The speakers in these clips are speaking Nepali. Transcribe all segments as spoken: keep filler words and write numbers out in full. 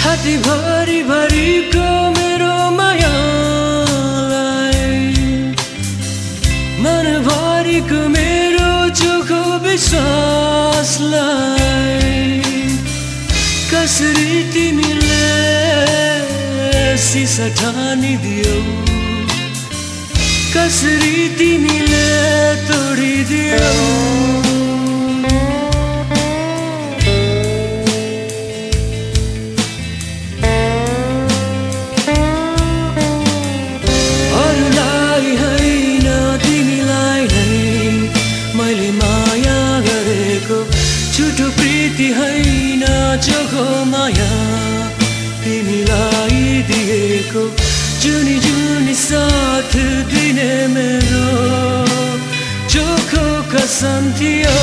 छाती भरी भरीको मेरो मायालाई मनभरिको मेरो चोखो विश्वासलाई कसरी तिमीले सिसा ठानिदियौ कसरी तिमीले तोडिदियौ झुटो प्रीति हैन चोखो माया तिमीलाई दिएको जुनी जुनी साथ दिने मेरो चोखो कसम थियो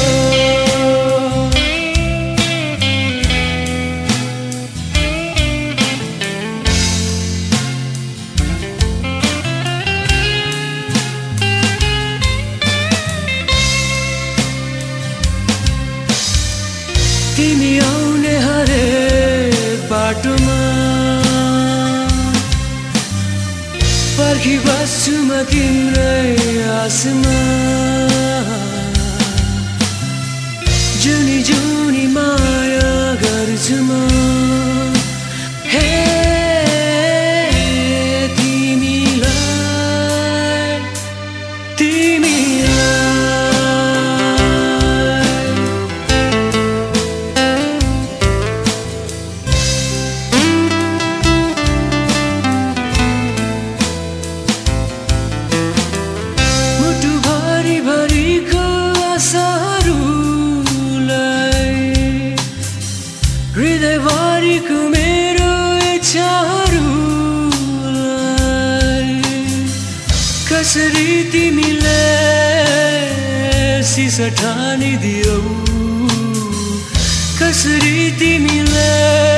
तिमी आउने हरेक बाटोमा पर्खिबस्छु म तिम्रै आसमा जुनी जुनी माया गर्छु म हे तिमीलाई तिमीलाई हृदयभरिको मेरो इच्छाहरूलाई कसरी तिमीले सिसा ठानिदियौ कसरी तिमीले